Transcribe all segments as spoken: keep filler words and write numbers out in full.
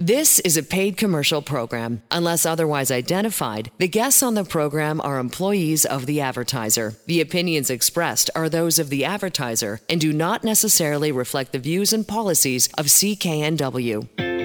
This is a paid commercial program. Unless otherwise identified, the guests on the program are employees of the advertiser. The opinions expressed are those of the advertiser and do not necessarily reflect the views and policies of C K N W.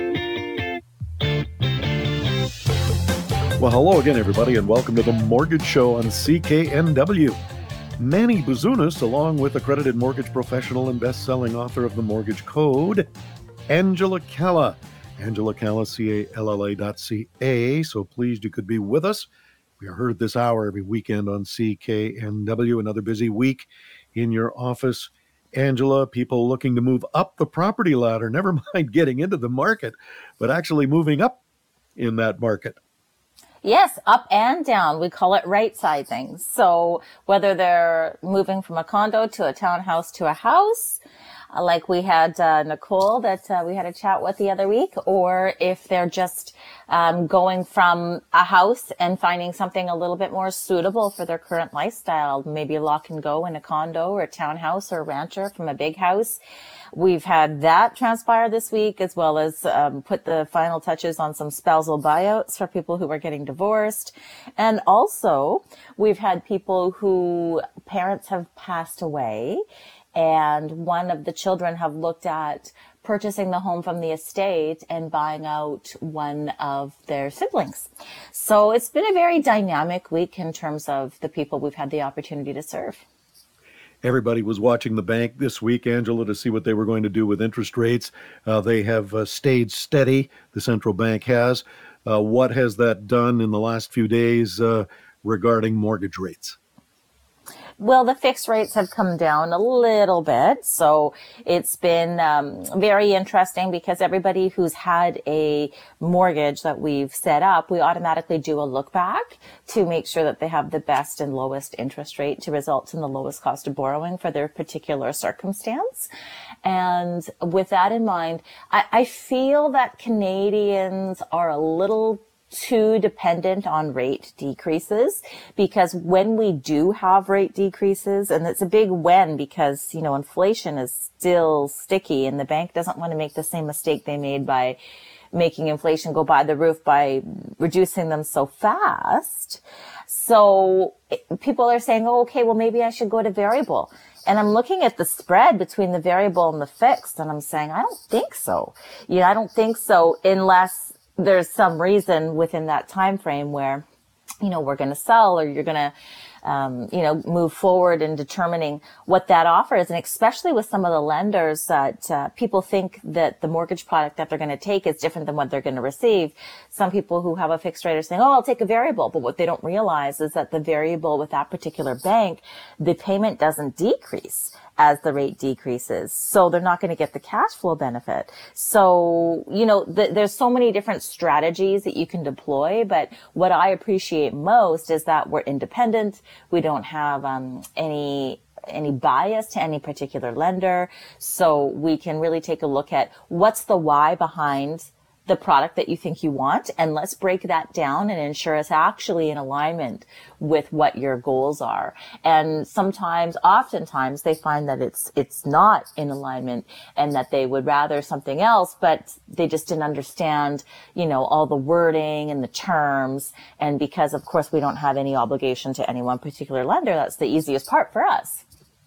Well, hello again, everybody, and welcome to the Mortgage Show on C K N W. Manny Bazunas, along with accredited mortgage professional and best-selling author of The Mortgage Code, Angela Calla. Angela Calla, C A L L A dot C A. So pleased you could be with us. We are heard this hour every weekend on C K N W. Another busy week in your office. Angela, people looking to move up the property ladder, never mind getting into the market, but actually moving up in that market. Yes, up and down. We call it right sizing. So whether they're moving from a condo to a townhouse to a house, like we had uh, Nicole that uh, we had a chat with the other week, or if they're just um, going from a house and finding something a little bit more suitable for their current lifestyle, maybe a lock and go in a condo or a townhouse or a rancher from a big house. We've had that transpire this week, as well as um, put the final touches on some spousal buyouts for people who are getting divorced. And also, we've had people who parents have passed away, and one of the children have looked at purchasing the home from the estate and buying out one of their siblings. So it's been a very dynamic week in terms of the people we've had the opportunity to serve. Everybody was watching the bank this week, Angela, to see what they were going to do with interest rates. Uh, they have uh, stayed steady, the central bank has. Uh, what has that done in the last few days uh, regarding mortgage rates? Well, the fixed rates have come down a little bit. So it's been um, very interesting because everybody who's had a mortgage that we've set up, we automatically do a look back to make sure that they have the best and lowest interest rate to result in the lowest cost of borrowing for their particular circumstance. And with that in mind, I, I feel that Canadians are a little too dependent on rate decreases, because when we do have rate decreases, and it's a big when, because, you know, inflation is still sticky and the bank doesn't want to make the same mistake they made by making inflation go by the roof by reducing them so fast. So people are saying, oh, okay, well, maybe I should go to variable. And I'm looking at the spread between the variable and the fixed, and I'm saying, I don't think so. Yeah, I don't think so unless there's some reason within that time frame where, you know, we're going to sell, or you're going to, um, you know, move forward in determining what that offer is. And especially with some of the lenders that uh, people think that the mortgage product that they're going to take is different than what they're going to receive. Some people who have a fixed rate are saying, oh, I'll take a variable. But what they don't realize is that the variable with that particular bank, the payment doesn't decrease as the rate decreases. So they're not going to get the cash flow benefit. So, you know, th- there's so many different strategies that you can deploy. But what I appreciate most is that we're independent. We don't have um, any any bias to any particular lender. So we can really take a look at what's the why behind the product that you think you want, and let's break that down and ensure it's actually in alignment with what your goals are. And sometimes, oftentimes, they find that it's it's not in alignment and that they would rather something else, but they just didn't understand, you know, all the wording and the terms. And because, of course, we don't have any obligation to any one particular lender, that's the easiest part for us.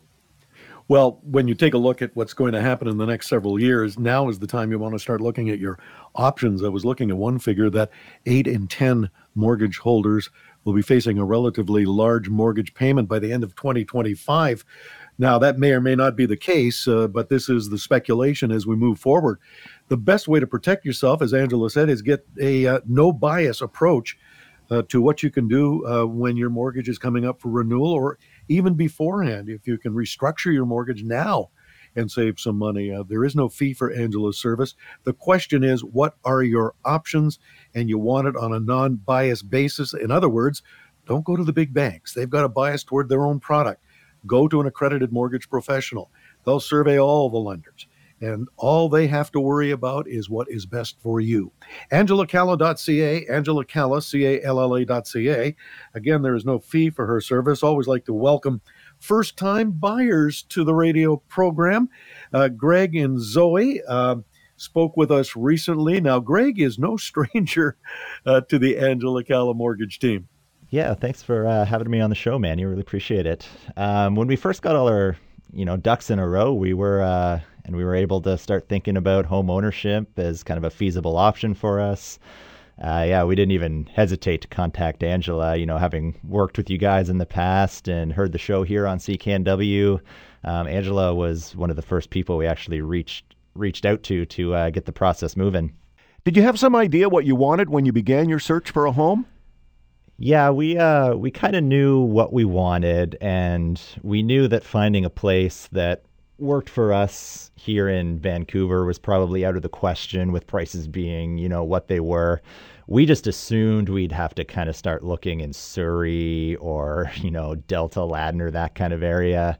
Well, when you take a look at what's going to happen in the next several years, now is the time you want to start looking at your options. I was looking at one figure that eight in ten mortgage holders will be facing a relatively large mortgage payment by the end of twenty twenty-five. Now, that may or may not be the case, uh, but this is the speculation as we move forward. The best way to protect yourself, as Angela said, is get a uh, no bias approach uh, to what you can do uh, when your mortgage is coming up for renewal, or even beforehand. If you can restructure your mortgage now and save some money, uh, there is no fee for Angela's service. The question is, what are your options? And you want it on a non-biased basis. In other words, don't go to the big banks. They've got a bias toward their own product. Go to an accredited mortgage professional. They'll survey all the lenders, and all they have to worry about is what is best for you. Angela Calla dot C A, Angela Calla, C A L L A dot C A. Again, there is no fee for her service. Always like to welcome first-time buyers to the radio program. Uh, Greg and Zoe, uh, spoke with us recently. Now, Greg is no stranger uh, to the Angela Calla Mortgage team. Yeah, thanks for uh, having me on the show, man. You really appreciate it. Um, when we first got all our, you know, ducks in a row, we were uh, and we were able to start thinking about home ownership as kind of a feasible option for us. Uh, yeah, we didn't even hesitate to contact Angela. You know, having worked with you guys in the past and heard the show here on C K N W, um, Angela was one of the first people we actually reached reached out to to uh, get the process moving. Did you have some idea what you wanted when you began your search for a home? Yeah, we uh, we kind of knew what we wanted, and we knew that finding a place that worked for us here in Vancouver was probably out of the question, with prices being, you know, what they were. We just assumed we'd have to kind of start looking in Surrey or, you know, Delta, Ladner, that kind of area,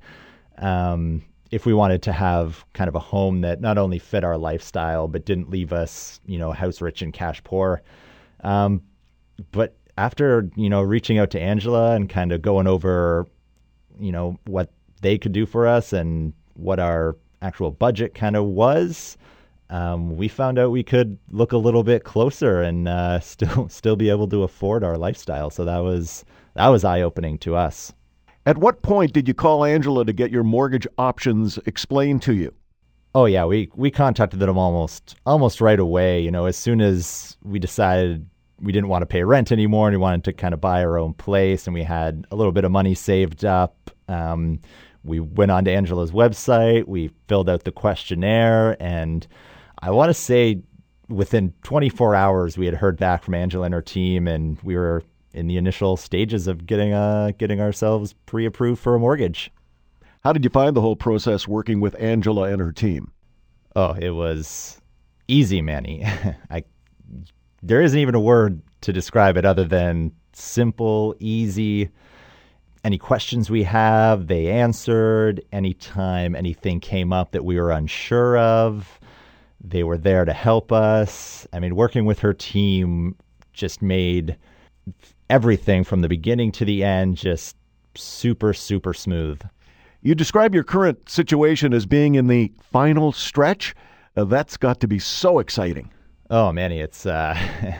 um, if we wanted to have kind of a home that not only fit our lifestyle, but didn't leave us, you know, house rich and cash poor. Um, but after, you know, reaching out to Angela and kind of going over, you know, what they could do for us and what our actual budget kind of was, um, we found out we could look a little bit closer and uh, still still be able to afford our lifestyle. So that was that was eye-opening to us. At what point did you call Angela to get your mortgage options explained to you? Oh yeah, we we contacted them almost almost right away. You know, as soon as we decided we didn't want to pay rent anymore and we wanted to kind of buy our own place and we had a little bit of money saved up. Um, we went on to Angela's website, we filled out the questionnaire, and I want to say within twenty-four hours we had heard back from Angela and her team, and we were in the initial stages of getting uh, getting ourselves pre-approved for a mortgage. How did you find the whole process working with Angela and her team? Oh, it was easy, Manny. I There isn't even a word to describe it other than simple, easy. Any questions we have, they answered. Anytime anything came up that we were unsure of, they were there to help us. I mean, working with her team just made everything from the beginning to the end just super, super smooth. You describe your current situation as being in the final stretch. Uh, that's got to be so exciting. Oh, Manny, it's uh,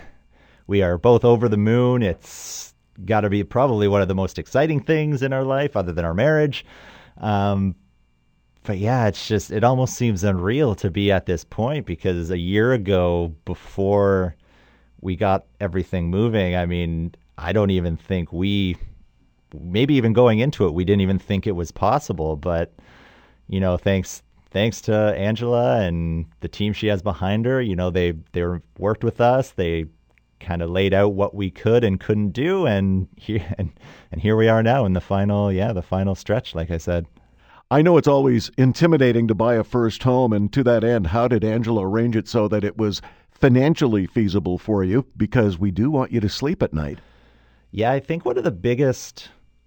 we are both over the moon. It's got to be probably one of the most exciting things in our life, other than our marriage. Um, but yeah, it's just it almost seems unreal to be at this point, because a year ago, before we got everything moving, I mean, I don't even think we, maybe even going into it, we didn't even think it was possible. But you know, thanks. Thanks to Angela and the team she has behind her, you know, they they worked with us. They kind of laid out what we could and couldn't do, and here and, and here we are now in the final, yeah, the final stretch, like I said. I know it's always intimidating to buy a first home, and to that end, how did Angela arrange it so that it was financially feasible for you? Because we do want you to sleep at night. Yeah, I think one of the biggest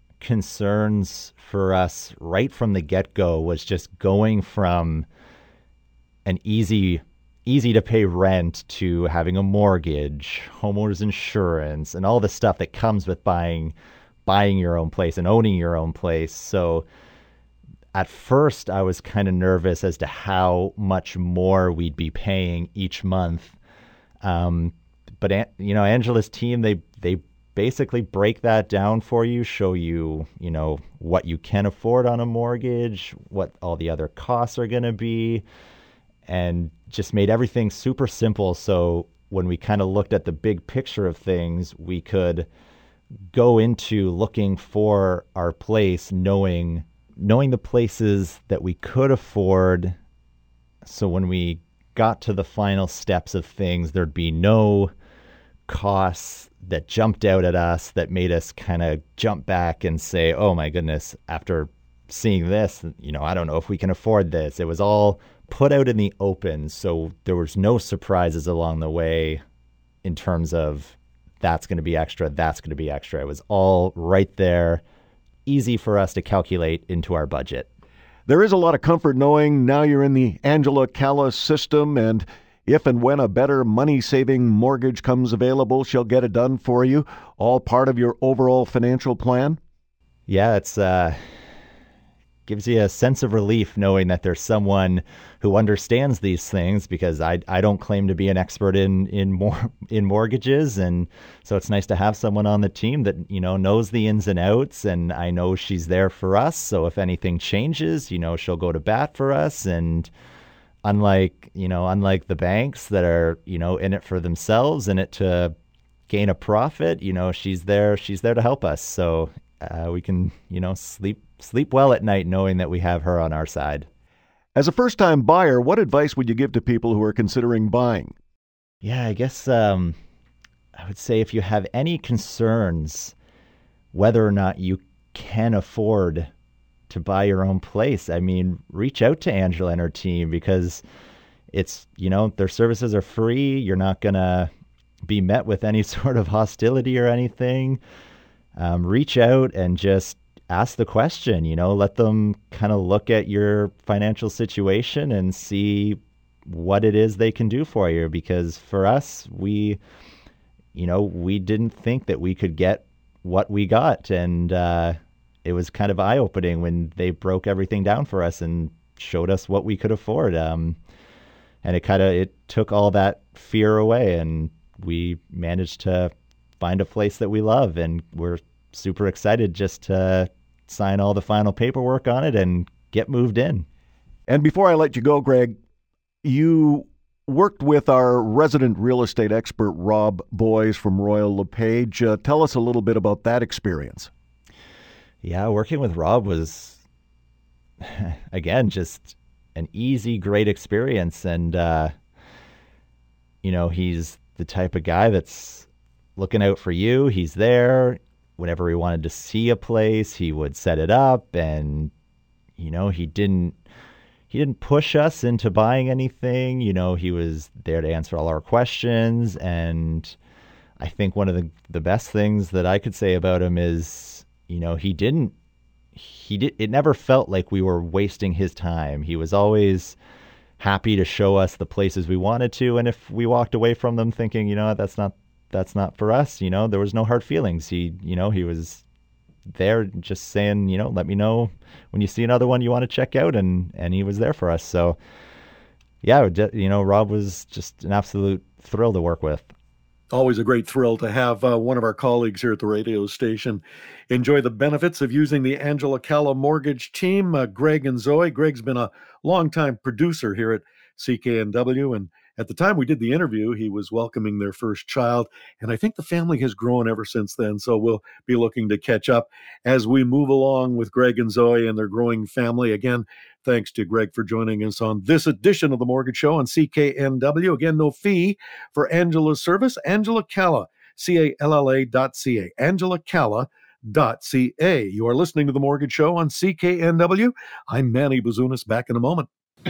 concerns for us right from the get-go was just going from an easy easy to pay rent to having a mortgage, homeowners insurance, and all the stuff that comes with buying buying your own place and owning your own place. So at first I was kind of nervous as to how much more we'd be paying each month. Um, but you know, Angela's team, they they basically break that down for you, show you, you know, what you can afford on a mortgage, what all the other costs are going to be, and just made everything super simple. So when we kind of looked at the big picture of things, we could go into looking for our place, knowing knowing the places that we could afford. So when we got to the final steps of things, there'd be no costs that jumped out at us that made us kind of jump back and say, oh my goodness, after seeing this, you know, I don't know if we can afford this. It was all put out in the open, so there was no surprises along the way in terms of that's going to be extra, that's going to be extra. It was all right there, easy for us to calculate into our budget. There is a lot of comfort knowing now you're in the Angela Calla system, and if and when a better money-saving mortgage comes available, she'll get it done for you, all part of your overall financial plan? Yeah, it's uh, gives you a sense of relief knowing that there's someone who understands these things, because I I don't claim to be an expert in in more in mortgages, and so it's nice to have someone on the team that, you know, knows the ins and outs, and I know she's there for us. So if anything changes, you know, she'll go to bat for us. And unlike, you know, unlike the banks that are, you know, in it for themselves, in it to gain a profit, you know, she's there she's there to help us. So uh, we can, you know, sleep sleep well at night knowing that we have her on our side. As a first-time buyer, what advice would you give to people who are considering buying? Yeah, I guess um, I would say if you have any concerns whether or not you can afford to buy your own place, I mean, reach out to Angela and her team, because it's, you know, their services are free. You're not going to be met with any sort of hostility or anything. Um, reach out and just ask the question, you know, let them kind of look at your financial situation and see what it is they can do for you. Because for us, we, you know, we didn't think that we could get what we got. And uh, it was kind of eye-opening when they broke everything down for us and showed us what we could afford. Um, and it kind of, it took all that fear away, and we managed to find a place that we love, and we're super excited just to sign all the final paperwork on it and get moved in. And before I let you go, Greg, you worked with our resident real estate expert, Rob Boys from Royal LePage. Uh, tell us a little bit about that experience. Yeah, working with Rob was, again, just an easy, great experience. And, uh, you know, he's the type of guy that's looking out for you. He's there. Whenever he wanted to see a place, he would set it up, and, you know, he didn't he didn't push us into buying anything. You know, he was there to answer all our questions. And I think one of the, the best things that I could say about him is, you know, he didn't he did it never felt like we were wasting his time. He was always happy to show us the places we wanted to, and if we walked away from them thinking, you know, that's not that's not for us, you know, there was no hard feelings. He, you know, he was there just saying, you know, let me know when you see another one you want to check out. And, and he was there for us. So yeah, you know, Rob was just an absolute thrill to work with. Always a great thrill to have uh, one of our colleagues here at the radio station enjoy the benefits of using the Angela Calla mortgage team. Uh, Greg and Zoe. Greg's been a longtime producer here at C K N W, and at the time we did the interview, he was welcoming their first child, and I think the family has grown ever since then, so we'll be looking to catch up as we move along with Greg and Zoe and their growing family. Again, thanks to Greg for joining us on this edition of The Mortgage Show on C K N W. Again, no fee for Angela's service. Angela Calla, C A L L A dot C A, angela calla dot C A. You are listening to The Mortgage Show on C K N W. I'm Manny Bazunas, back in a moment.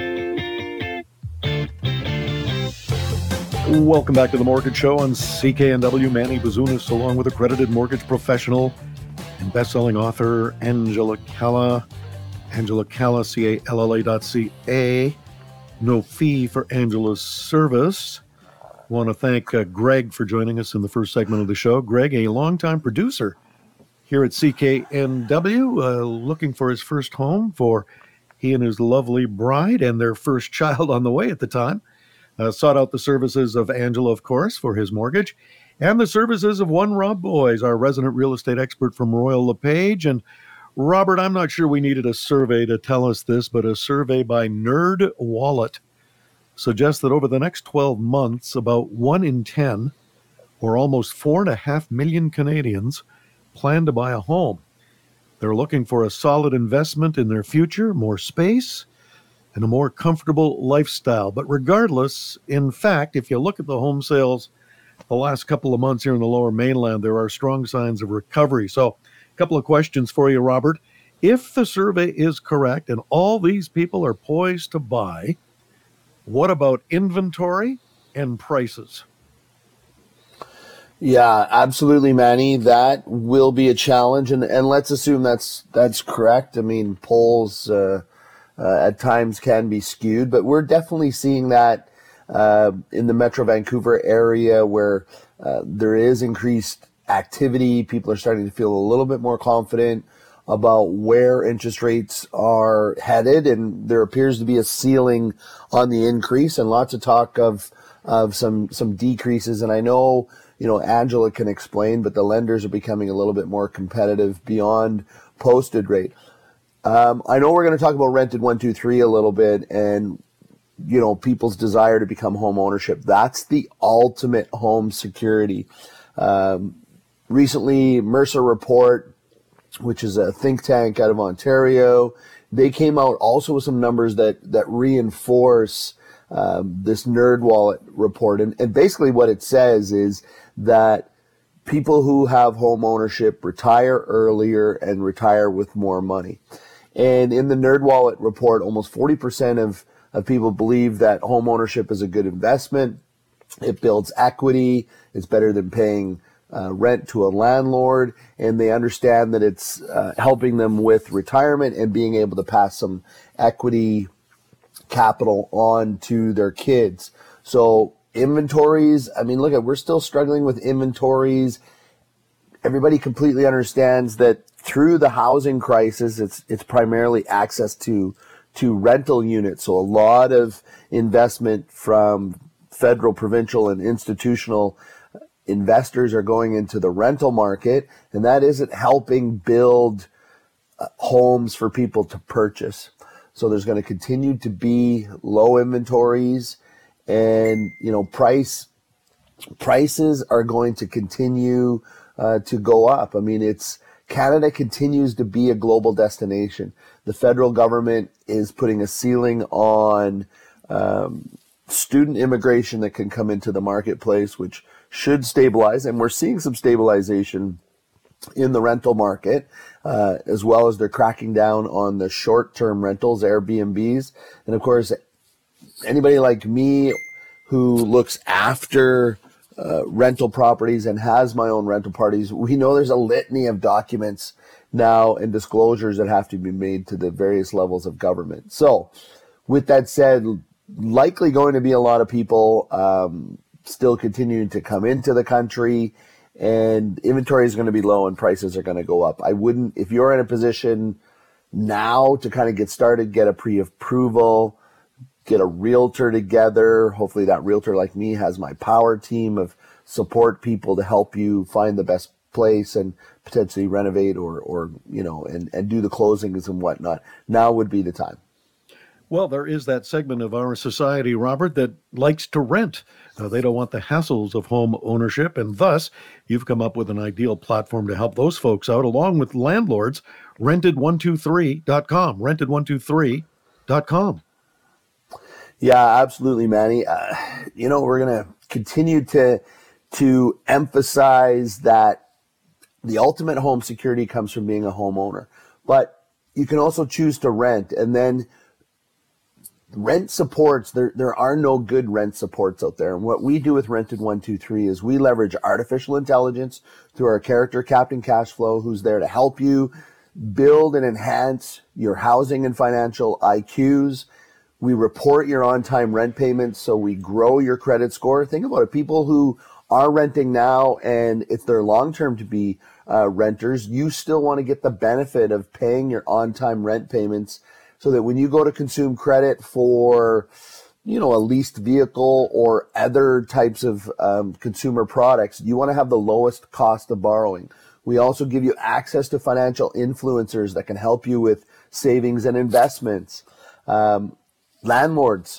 Welcome back to The Mortgage Show on C K N W. Manny Bazunas, along with accredited mortgage professional and best-selling author Angela Calla. Angela Calla, C A L L A dot C A. No fee for Angela's service. Want to thank uh, Greg for joining us in the first segment of the show. Greg, a longtime producer here at C K N W, uh, looking for his first home for he and his lovely bride and their first child on the way at the time. Uh, sought out the services of Angela, of course, for his mortgage, and the services of one Rob Boys, our resident real estate expert from Royal LePage. And Robert, I'm not sure we needed a survey to tell us this, but a survey by Nerd Wallet suggests that over the next twelve months, about one in ten, or almost four and a half million Canadians, plan to buy a home. They're looking for a solid investment in their future, more space, and a more comfortable lifestyle. But regardless, in fact, if you look at the home sales the last couple of months here in the Lower Mainland, there are strong signs of recovery. So a couple of questions for you, Robert. If the survey is correct and all these people are poised to buy, what about inventory and prices? Yeah, absolutely, Manny. That will be a challenge, and, and let's assume that's that's correct. I mean, polls uh, uh, at times can be skewed, but we're definitely seeing that uh, in the Metro Vancouver area where uh, there is increased activity. People are starting to feel a little bit more confident about where interest rates are headed, and there appears to be a ceiling on the increase, and lots of talk of of some some decreases. And I know, you know, Angela can explain, but the lenders are becoming a little bit more competitive beyond posted rate. Um, I know we're going to talk about rented one two three a little bit, and you know, people's desire to become home ownership. That's the ultimate home security. Um, recently, Mercer Report, which is a think tank out of Ontario, they came out also with some numbers that that reinforce um, this NerdWallet report. And, and basically what it says is that people who have home ownership retire earlier and retire with more money. And in the NerdWallet report, almost forty percent of, of people believe that home ownership is a good investment. It builds equity. It's better than paying uh, rent to a landlord. And they understand that it's uh, helping them with retirement and being able to pass some equity capital on to their kids. So inventories, I mean, look at, we're still struggling with inventories. Everybody completely understands that through the housing crisis, it's it's primarily access to to rental units. So a lot of investment from federal, provincial, and institutional investors are going into the rental market, and that isn't helping build uh, homes for people to purchase. So there's going to continue to be low inventories, and you know, price prices are going to continue uh, to go up. I mean, it's Canada continues to be a global destination. The federal government is putting a ceiling on um, student immigration that can come into the marketplace, which should stabilize. And we're seeing some stabilization in the rental market, uh, as well as they're cracking down on the short-term rentals, Airbnbs. And of course, anybody like me who looks after Uh, rental properties and has my own rental parties, we know there's a litany of documents now and disclosures that have to be made to the various levels of government. So with that said, likely going to be a lot of people um, still continuing to come into the country, and inventory is going to be low and prices are going to go up. I wouldn't, if you're in a position now to kind of get started, get a pre-approval, get a realtor together. Hopefully that realtor, like me, has my power team of support people to help you find the best place and potentially renovate or, or you know, and, and do the closings and whatnot. Now would be the time. Well, there is that segment of our society, Robert, that likes to rent. Uh, they don't want the hassles of home ownership, and thus you've come up with an ideal platform to help those folks out, along with landlords. rented one two three dot com, rented one two three dot com. Yeah, absolutely, Manny. Uh, you know, we're going to continue to to emphasize that the ultimate home security comes from being a homeowner. But you can also choose to rent, and then rent supports, there there are no good rent supports out there. And what we do with Rented one two three is we leverage artificial intelligence through our character, Captain Cashflow, who's there to help you build and enhance your housing and financial I Qs. We report your on-time rent payments, so we grow your credit score. Think about it. People who are renting now, and it's their long-term to be uh, renters, you still want to get the benefit of paying your on-time rent payments so that when you go to consume credit for, you know, a leased vehicle or other types of um, consumer products, you want to have the lowest cost of borrowing. We also give you access to financial influencers that can help you with savings and investments. Um, Landlords,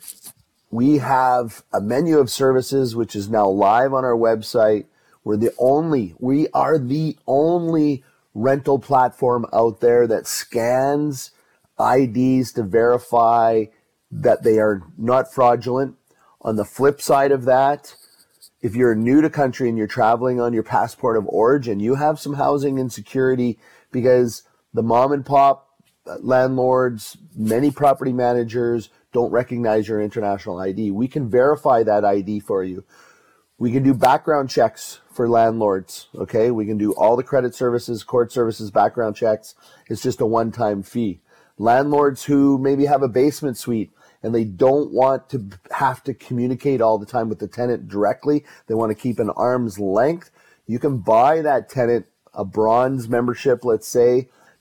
we have a menu of services which is now live on our website. We're the only, we are the only rental platform out there that scans I Ds to verify that they are not fraudulent. On the flip side of that, if you're new to country and you're traveling on your passport of origin, you have some housing insecurity because the mom and pop landlords, many property managers don't recognize your international I D. We can verify that I D for you. We can do background checks for landlords, okay? We can do all the credit services, court services, background checks. It's just a one-time fee. Landlords who maybe have a basement suite and they don't want to have to communicate all the time with the tenant directly, they want to keep an arm's length, you can buy that tenant a bronze membership, let's say,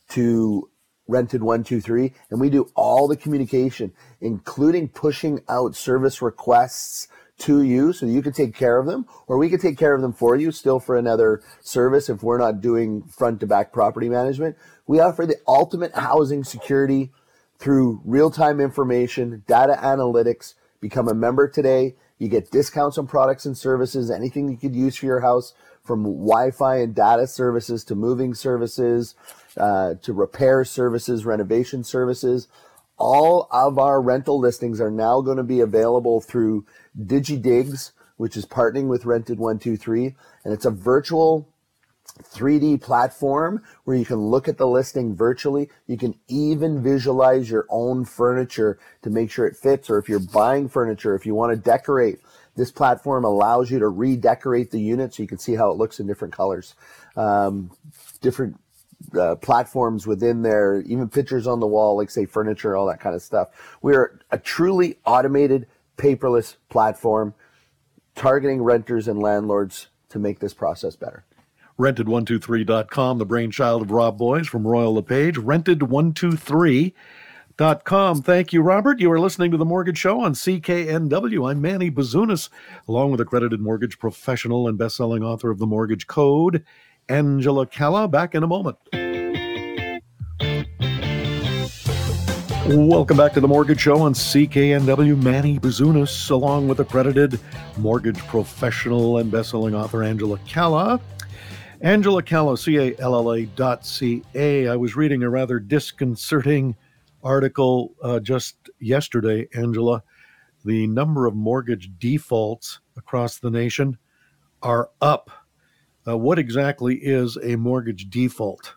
to Rented one two three, and we do all the communication, including pushing out service requests to you so you can take care of them, or we can take care of them for you still for another service if we're not doing front to back property management. We offer the ultimate housing security through real-time information, data analytics. Become a member today. You get discounts on products and services, anything you could use for your house, from Wi-Fi and data services to moving services, uh, to repair services, renovation services. All of our rental listings are now going to be available through DigiDigs, which is partnering with Rented one two three. And it's a virtual three D platform where you can look at the listing virtually. You can even visualize your own furniture to make sure it fits. Or if you're buying furniture, if you want to decorate, this platform allows you to redecorate the unit so you can see how it looks in different colors. Um, different uh, platforms within there, even pictures on the wall, like say furniture, all that kind of stuff. We're a truly automated, paperless platform targeting renters and landlords to make this process better. rented one two three dot com, the brainchild of Rob Boies from Royal LePage. rented one two three dot com. Thank you, Robert. You are listening to The Mortgage Show on C K N W. I'm Manny Bazunas, along with accredited mortgage professional and best-selling author of The Mortgage Code, Angela Calla. Back in a moment. Welcome back to The Mortgage Show on C K N W. Manny Bazunas, along with accredited mortgage professional and best-selling author Angela Calla. Angela Calla, C A L L A dot C A. I was reading a rather disconcerting article uh, just yesterday, Angela. The number of mortgage defaults across the nation are up. Uh, what exactly is a mortgage default?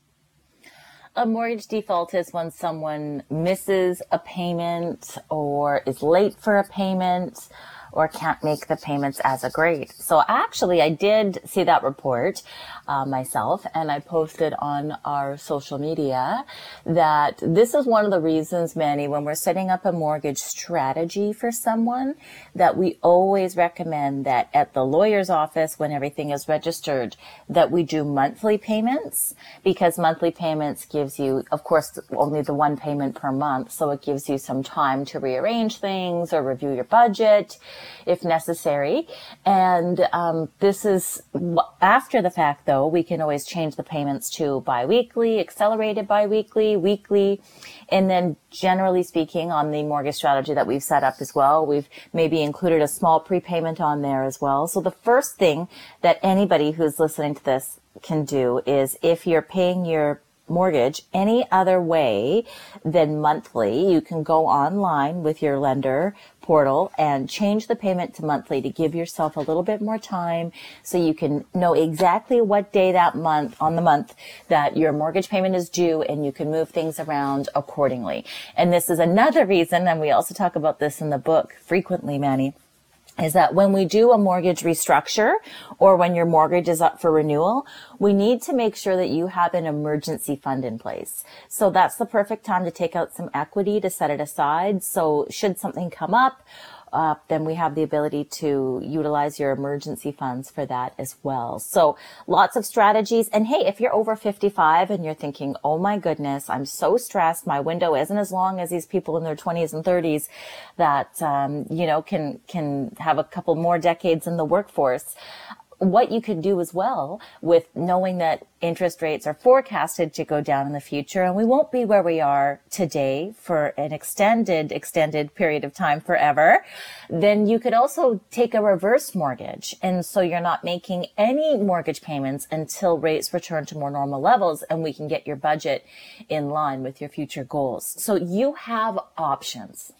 A mortgage default is when someone misses a payment or is late for a payment or can't make the payments as agreed. So actually, I did see that report uh, myself, and I posted on our social media that this is one of the reasons, Manny, when we're setting up a mortgage strategy for someone, that we always recommend that at the lawyer's office, when everything is registered, that we do monthly payments, because monthly payments gives you, of course, only the one payment per month. So it gives you some time to rearrange things or review your budget if necessary. And um, this is after the fact, though, we can always change the payments to biweekly, accelerated biweekly, weekly. And then generally speaking, on the mortgage strategy that we've set up as well, we've maybe included a small prepayment on there as well. So the first thing that anybody who's listening to this can do is, if you're paying your mortgage any other way than monthly, you can go online with your lender portal and change the payment to monthly to give yourself a little bit more time so you can know exactly what day that month on the month that your mortgage payment is due, and you can move things around accordingly. And this is another reason, and we also talk about this in the book frequently, Manny, is that when we do a mortgage restructure or when your mortgage is up for renewal, we need to make sure that you have an emergency fund in place. So that's the perfect time to take out some equity to set it aside. So should something come up, Uh, then we have the ability to utilize your emergency funds for that as well. So lots of strategies. And hey, if you're over fifty-five and you're thinking, oh my goodness, I'm so stressed, my window isn't as long as these people in their twenties and thirties that, um, you know, can, can have a couple more decades in the workforce. What you can do as well, with knowing that interest rates are forecasted to go down in the future, and we won't be where we are today for an extended, extended period of time forever, then you could also take a reverse mortgage. And so you're not making any mortgage payments until rates return to more normal levels, and we can get your budget in line with your future goals. So you have options.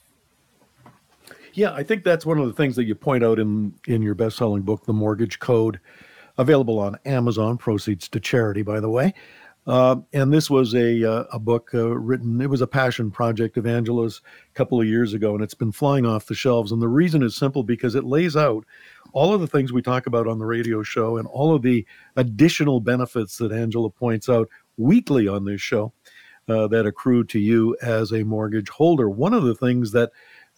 Yeah, I think that's one of the things that you point out in, in your best-selling book, The Mortgage Code, available on Amazon, proceeds to charity, by the way. Uh, and this was a uh, a book uh, written, it was a passion project of Angela's a couple of years ago, and it's been flying off the shelves. And the reason is simple, because it lays out all of the things we talk about on the radio show and all of the additional benefits that Angela points out weekly on this show uh, that accrue to you as a mortgage holder. One of the things that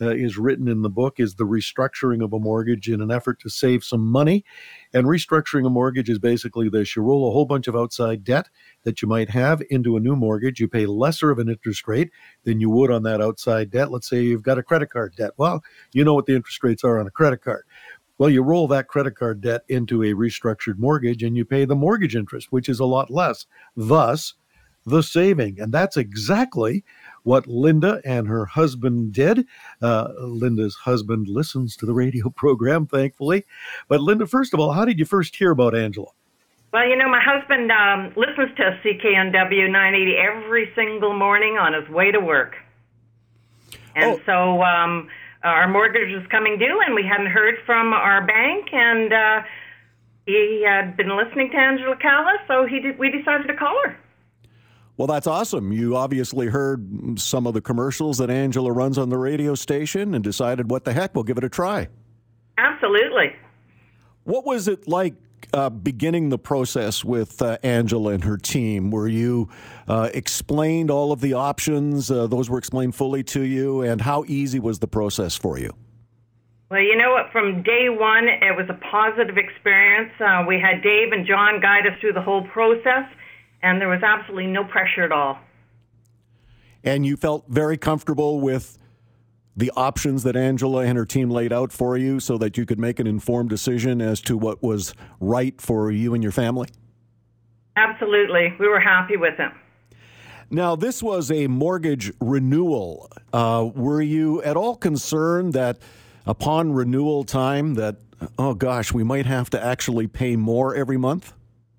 uh, is written in the book is the restructuring of a mortgage in an effort to save some money. And restructuring a mortgage is basically this. You roll a whole bunch of outside debt that you might have into a new mortgage. You pay lesser of an interest rate than you would on that outside debt. Let's say you've got a credit card debt. Well, you know what the interest rates are on a credit card. Well, you roll that credit card debt into a restructured mortgage and you pay the mortgage interest, which is a lot less. Thus, the saving. And that's exactly what Linda and her husband did. Uh, Linda's husband listens to the radio program, thankfully. But Linda, first of all, how did you first hear about Angela? Well, you know, my husband um, listens to C K N W nine eighty every single morning on his way to work. And oh. so um, our mortgage was coming due, and we hadn't heard from our bank, and uh, he had been listening to Angela Calla, so he did, we decided to call her. Well, that's awesome. You obviously heard some of the commercials that Angela runs on the radio station and decided, what the heck, we'll give it a try. Absolutely. What was it like uh, beginning the process with uh, Angela and her team? Were you uh, explained all of the options? Uh, those were explained fully to you, and how easy was the process for you? Well, you know what? From day one, it was a positive experience. Uh, we had Dave and John guide us through the whole process, and there was absolutely no pressure at all. And you felt very comfortable with the options that Angela and her team laid out for you so that you could make an informed decision as to what was right for you and your family? Absolutely. We were happy with it. Now, this was a mortgage renewal. Uh, were you at all concerned that upon renewal time that, oh gosh, we might have to actually pay more every month?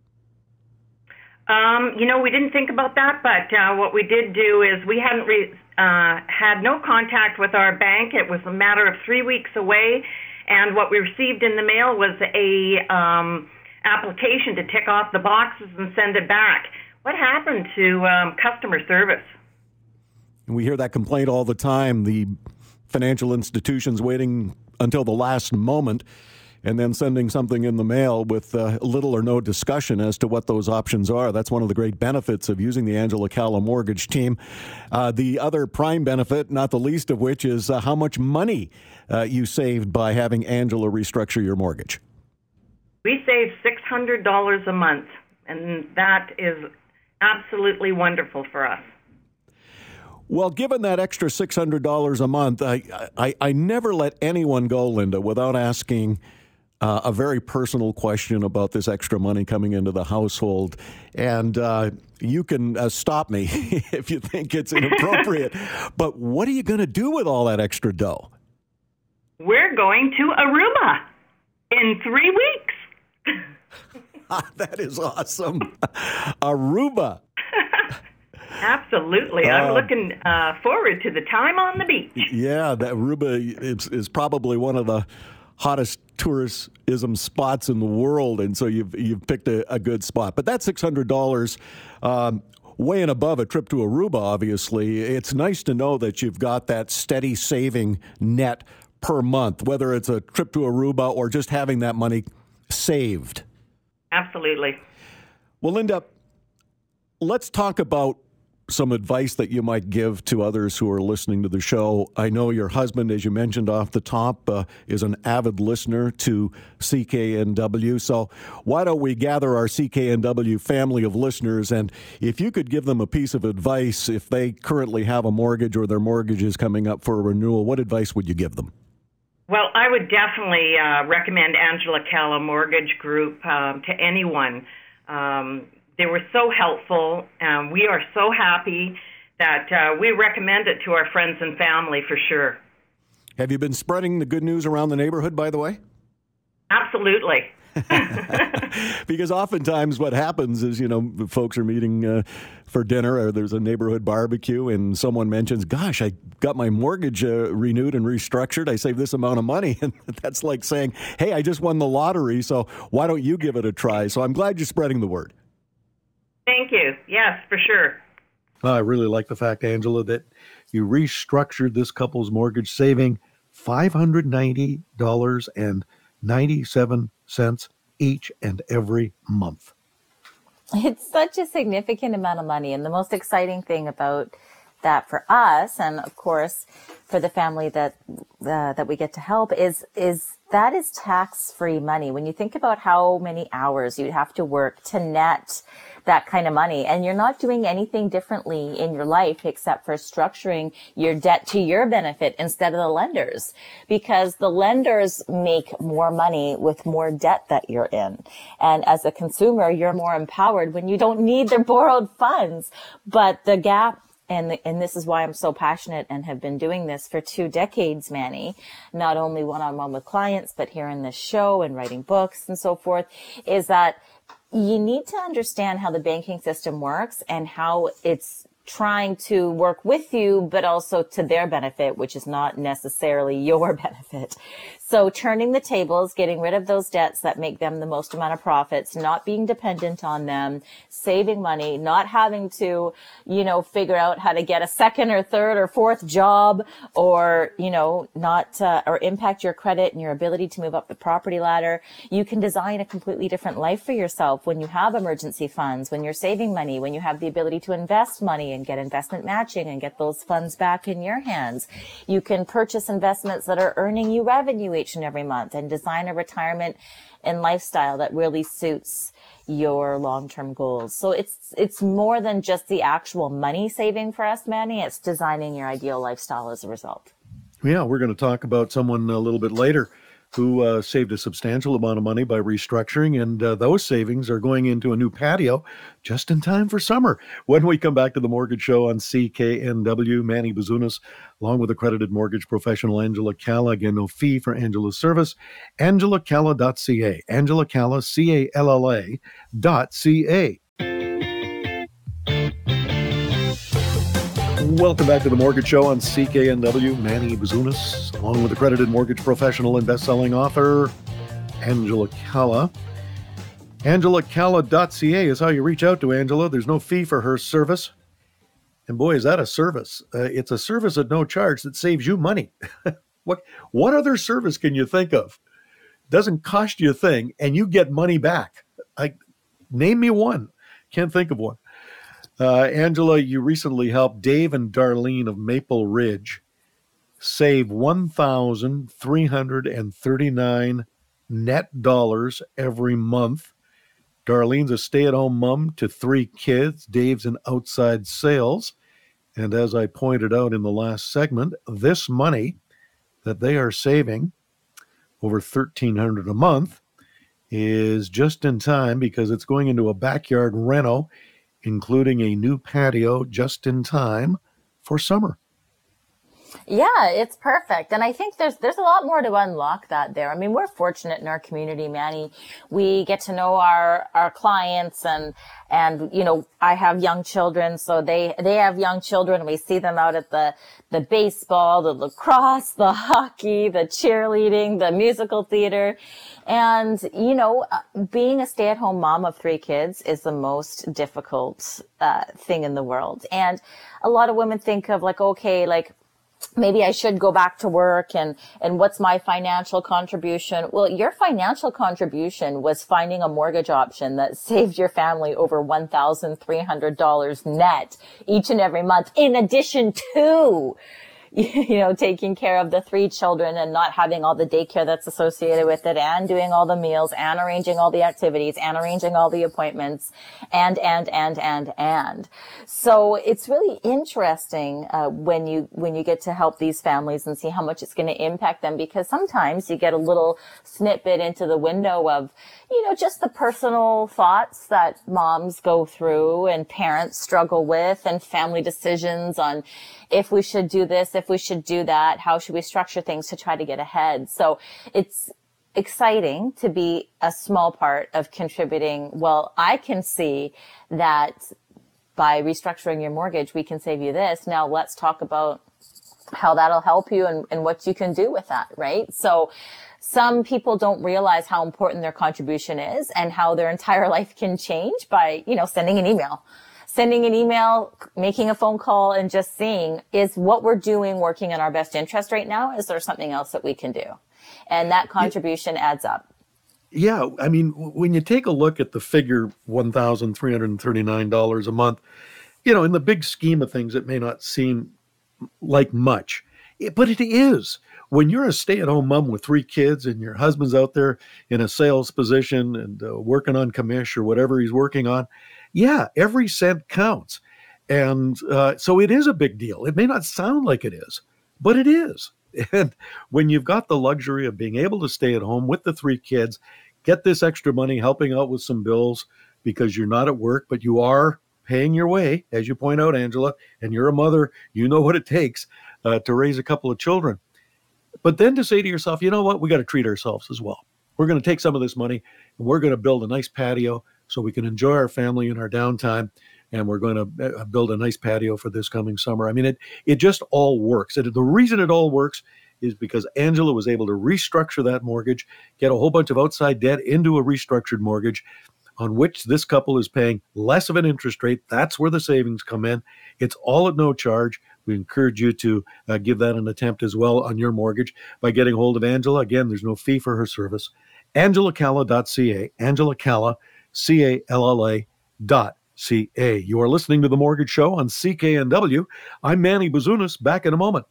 Um, you know, we didn't think about that, but uh, what we did do is we hadn't re- uh, had no contact with our bank. It was a matter of three weeks away, and what we received in the mail was a um, application to tick off the boxes and send it back. What happened to um, customer service? We hear that complaint all the time. The financial institutions waiting until the last moment and then sending something in the mail with uh, little or no discussion as to what those options are. That's one of the great benefits of using the Angela Calla mortgage team. Uh, the other prime benefit, not the least of which, is uh, how much money uh, you saved by having Angela restructure your mortgage. We saved six hundred dollars a month, and that is absolutely wonderful for us. Well, given that extra six hundred dollars a month, I, I, I never let anyone go, Linda, without asking Uh, a very personal question about this extra money coming into the household. And uh, you can uh, stop me if you think it's inappropriate. But what are you going to do with all that extra dough? We're going to Aruba in three weeks. That is awesome. Aruba. Absolutely. I'm uh, looking uh, forward to the time on the beach. Yeah, that Aruba is, is probably one of the hottest tourism spots in the world, and so you've you've picked a, a good spot. But that six hundred dollars, um, way and above a trip to Aruba, obviously. It's nice to know that you've got that steady saving net per month, whether it's a trip to Aruba or just having that money saved. Absolutely. Well, Linda, let's talk about some advice that you might give to others who are listening to the show. I know your husband, as you mentioned off the top, uh, is an avid listener to C K N W. So why don't we gather our C K N W family of listeners, and if you could give them a piece of advice if they currently have a mortgage or their mortgage is coming up for a renewal, what advice would you give them? Well, I would definitely uh, recommend Angela Calla Mortgage Group um, to anyone. Um, They were so helpful. Um, we are so happy that uh, we recommend it to our friends and family for sure. Have you been spreading the good news around the neighborhood, by the way? Absolutely. Because oftentimes what happens is, you know, folks are meeting uh, for dinner or there's a neighborhood barbecue and someone mentions, gosh, I got my mortgage uh, renewed and restructured. I saved this amount of money. And that's like saying, hey, I just won the lottery, so why don't you give it a try? So I'm glad you're spreading the word. Thank you. Yes, for sure. I really like the fact, Angela, that you restructured this couple's mortgage, saving five hundred ninety dollars and ninety-seven cents each and every month. It's such a significant amount of money. And the most exciting thing about that for us, and of course for the family that uh, that we get to help, is is that is tax-free money. When you think about how many hours you'd have to work to net that kind of money, and you're not doing anything differently in your life except for structuring your debt to your benefit instead of the lenders, because the lenders make more money with more debt that you're in. And as a consumer, you're more empowered when you don't need their borrowed funds. But the gap, and the, and this is why I'm so passionate and have been doing this for two decades, Manny, not only one-on-one with clients, but here in this show and writing books and so forth, is that you need to understand how the banking system works and how it's trying to work with you, but also to their benefit, which is not necessarily your benefit. So turning the tables, getting rid of those debts that make them the most amount of profits, not being dependent on them, saving money, not having to, you know, figure out how to get a second or third or fourth job, or, you know, not, uh, or impact your credit and your ability to move up the property ladder. You can design a completely different life for yourself when you have emergency funds, when you're saving money, when you have the ability to invest money and get investment matching and get those funds back in your hands. You can purchase investments that are earning you revenue each and every month and design a retirement and lifestyle that really suits your long-term goals. So it's it's more than just the actual money saving for us, Manny. It's designing your ideal lifestyle as a result. Yeah, we're going to talk about someone a little bit later who uh, saved a substantial amount of money by restructuring, and uh, those savings are going into a new patio just in time for summer. When we come back to the Mortgage Show on C K N W, Manny Bazunas, along with accredited mortgage professional Angela Calla. Again, no fee for Angela's service. angela calla dot c a. Angela Calla, C A L L A dot C A. Welcome back to the Mortgage Show on C K N W. Manny Bazunas, along with accredited mortgage professional and best-selling author Angela Calla. angela calla dot c a is how you reach out to Angela. There's no fee for her service. And boy, is that a service. Uh, it's a service at no charge that saves you money. What what other service can you think of? Doesn't cost you a thing, and you get money back. I, name me one. Can't think of one. Uh, Angela, you recently helped Dave and Darlene of Maple Ridge save one thousand three hundred thirty-nine net dollars every month. Darlene's a stay-at-home mom to three kids. Dave's in outside sales. And as I pointed out in the last segment, this money that they are saving, over thirteen hundred dollars a month, is just in time because it's going into a backyard reno, including a new patio, just in time for summer. Yeah, it's perfect. And I think there's there's a lot more to unlock that there. I mean, we're fortunate in our community, Manny. We get to know our, our clients, and, and, you know, I have young children, so they, they have young children. We see them out at the, the baseball, the lacrosse, the hockey, the cheerleading, the musical theater. And, you know, being a stay-at-home mom of three kids is the most difficult uh, thing in the world. And a lot of women think of like, okay, like, maybe I should go back to work, and, and what's my financial contribution? Well, your financial contribution was finding a mortgage option that saved your family over one thousand three hundred dollars net each and every month, in addition to, you know, taking care of the three children and not having all the daycare that's associated with it, and doing all the meals, and arranging all the activities, and arranging all the appointments, and, and, and, and, and. So it's really interesting, uh, when you, when you get to help these families and see how much it's going to impact them, because sometimes you get a little snippet into the window of, you know, just the personal thoughts that moms go through and parents struggle with, and family decisions on if we should do this, if we should do that, how should we structure things to try to get ahead. So it's exciting to be a small part of contributing. Well, I can see that by restructuring your mortgage, we can save you this. Now let's talk about how that'll help you and, and what you can do with that, right? So some people don't realize how important their contribution is and how their entire life can change by, you know, sending an email. Sending an email, making a phone call, and just seeing, is what we're doing working in our best interest right now? Is there something else that we can do? And that contribution adds up. Yeah, I mean, when you take a look at the figure one thousand three hundred thirty-nine dollars a month, you know, in the big scheme of things, it may not seem like much, but it is. When you're a stay-at-home mom with three kids and your husband's out there in a sales position and uh, working on commish or whatever he's working on, yeah, every cent counts. And uh, so it is a big deal. It may not sound like it is, but it is. And when you've got the luxury of being able to stay at home with the three kids, get this extra money helping out with some bills because you're not at work, but you are paying your way, as you point out, Angela, and you're a mother, you know what it takes uh, to raise a couple of children. But then to say to yourself, you know what, we got to treat ourselves as well. We're going to take some of this money and we're going to build a nice patio so we can enjoy our family in our downtime. And we're going to build a nice patio for this coming summer. I mean, it it just all works. And the reason it all works is because Angela was able to restructure that mortgage, get a whole bunch of outside debt into a restructured mortgage on which this couple is paying less of an interest rate. That's where the savings come in. It's all at no charge. We encourage you to uh, give that an attempt as well on your mortgage by getting hold of Angela. Again, there's no fee for her service. angela calla dot c a, Angela Calla, C A L L A dot C A. You are listening to The Mortgage Show on C K N W. I'm Manny Bazunas. Back in a moment.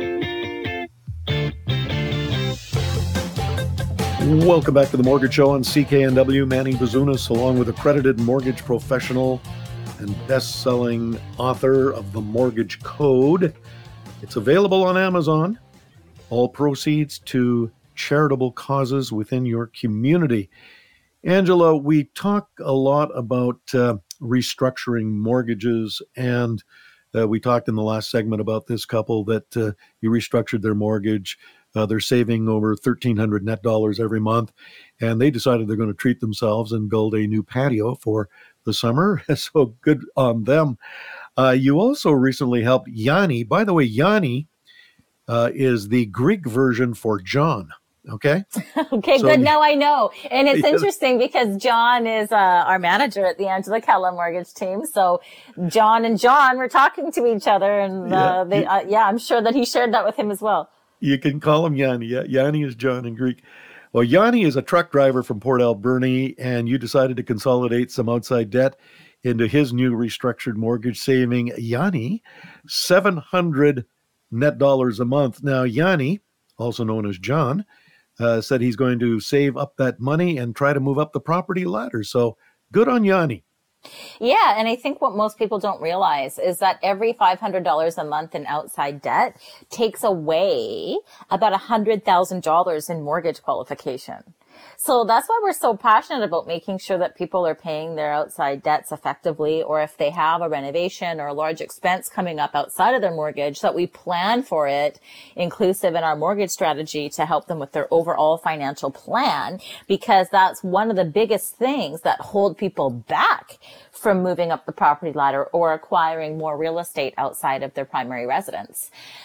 Welcome back to The Mortgage Show on C K N W. Manny Bazunas, along with accredited mortgage professional and best-selling author of The Mortgage Code. It's available on Amazon. All proceeds to charitable causes within your community. Angela, we talk a lot about uh, restructuring mortgages, and uh, we talked in the last segment about this couple that uh, you restructured their mortgage. Uh, they're saving over thirteen hundred net dollars every month, and they decided they're going to treat themselves and build a new patio for the summer. So good on them. Uh, you also recently helped Yanni. By the way, Yanni uh, is the Greek version for John. Okay. Okay, so, good. Now I know. And it's yeah. interesting because John is uh, our manager at the Angela Calla mortgage team. So John and John were talking to each other, and uh, Yeah. they, uh, yeah, I'm sure that he shared that with him as well. You can call him Yanni. Yeah, Yanni is John in Greek. Well, Yanni is a truck driver from Port Alberni, and you decided to consolidate some outside debt into his new restructured mortgage, saving Yanni seven hundred net dollars a month. Now, Yanni, also known as John, uh, said he's going to save up that money and try to move up the property ladder. So good on Yanni. Yeah, and I think what most people don't realize is that every five hundred dollars a month in outside debt takes away about one hundred thousand dollars in mortgage qualification. So that's why we're so passionate about making sure that people are paying their outside debts effectively, or if they have a renovation or a large expense coming up outside of their mortgage, that we plan for it inclusive in our mortgage strategy to help them with their overall financial plan, because that's one of the biggest things that hold people back from moving up the property ladder or acquiring more real estate outside of their primary residence.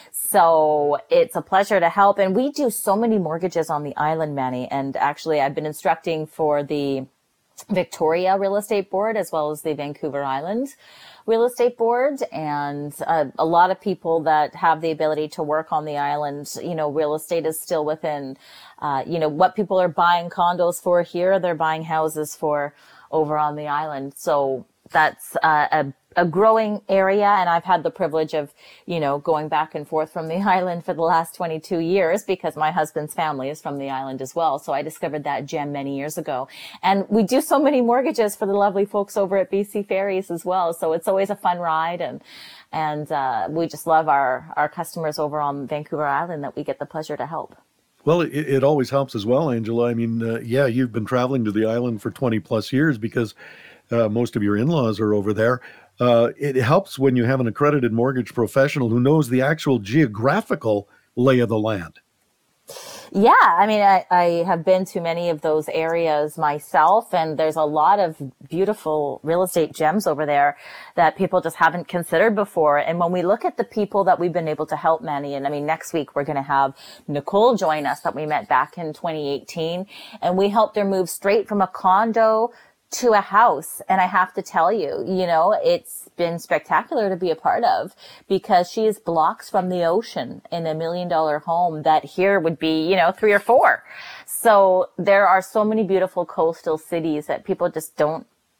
So it's a pleasure to help. And we do so many mortgages on the island, Manny. And actually, I've been instructing for the Victoria Real Estate Board as well as the Vancouver Island Real Estate Board. And uh, a lot of people that have the ability to work on the island, you know, real estate is still within, uh, you know, what people are buying condos for here, they're buying houses for over on the island. So that's uh, a a growing area, and I've had the privilege of, you know, going back and forth from the island for the last twenty-two years because my husband's family is from the island as well. So I discovered that gem many years ago. And we do so many mortgages for the lovely folks over at B C Ferries as well. So it's always a fun ride, and and uh, we just love our, our customers over on Vancouver Island that we get the pleasure to help. Well, it, it always helps as well, Angela. I mean, uh, yeah, you've been traveling to the island for twenty plus years because uh, most of your in-laws are over there. Uh, it helps when you have an accredited mortgage professional who knows the actual geographical lay of the land. Yeah, I mean, I, I have been to many of those areas myself, and there's a lot of beautiful real estate gems over there that people just haven't considered before. And when we look at the people that we've been able to help, Manny, and I mean, next week we're going to have Nicole join us that we met back in twenty eighteen, and we helped her move straight from a condo to a house. And I have to tell you, you know, it's been spectacular to be a part of because she is blocks from the ocean in a million dollar home that here would be, you know, three or four. So there are so many beautiful coastal cities that people just don't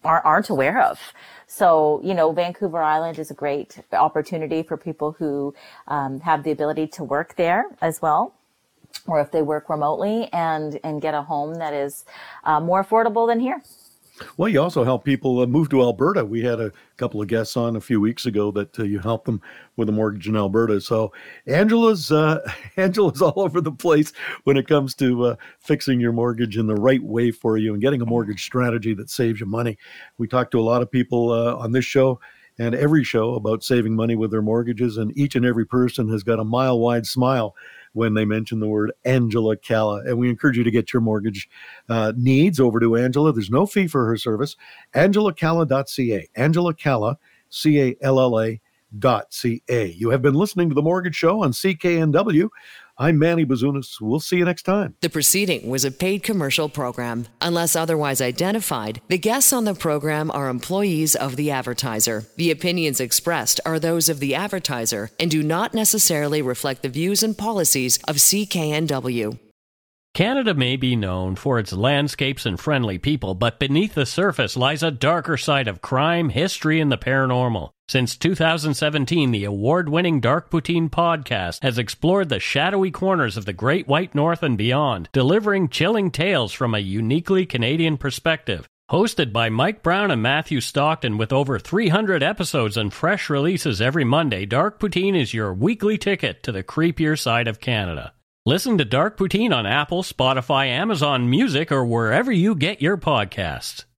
aren't aware of. So, you know, Vancouver Island is a great opportunity for people who um, have the ability to work there as well, or if they work remotely, and, and get a home that is uh, more affordable than here. Well, you also help people uh, move to Alberta. We had a couple of guests on a few weeks ago that uh, you help them with a mortgage in Alberta. So Angela's uh, Angela's all over the place when it comes to uh, fixing your mortgage in the right way for you and getting a mortgage strategy that saves you money. We talk to a lot of people uh, on this show and every show about saving money with their mortgages, and each and every person has got a mile-wide smile when they mention the word Angela Calla. And we encourage you to get your mortgage uh, needs over to Angela. There's no fee for her service. angela calla dot c a. Angela Calla, C A L L A dot C A. You have been listening to The Mortgage Show on C K N W. I'm Manny Bazunas. We'll see you next time. The proceeding was a paid commercial program. Unless otherwise identified, the guests on the program are employees of the advertiser. The opinions expressed are those of the advertiser and do not necessarily reflect the views and policies of C K N W. Canada may be known for its landscapes and friendly people, but beneath the surface lies a darker side of crime, history, and the paranormal. Since two thousand seventeen, the award-winning Dark Poutine podcast has explored the shadowy corners of the Great White North and beyond, delivering chilling tales from a uniquely Canadian perspective. Hosted by Mike Brown and Matthew Stockton with over three hundred episodes and fresh releases every Monday, Dark Poutine is your weekly ticket to the creepier side of Canada. Listen to Dark Poutine on Apple, Spotify, Amazon Music, or wherever you get your podcasts.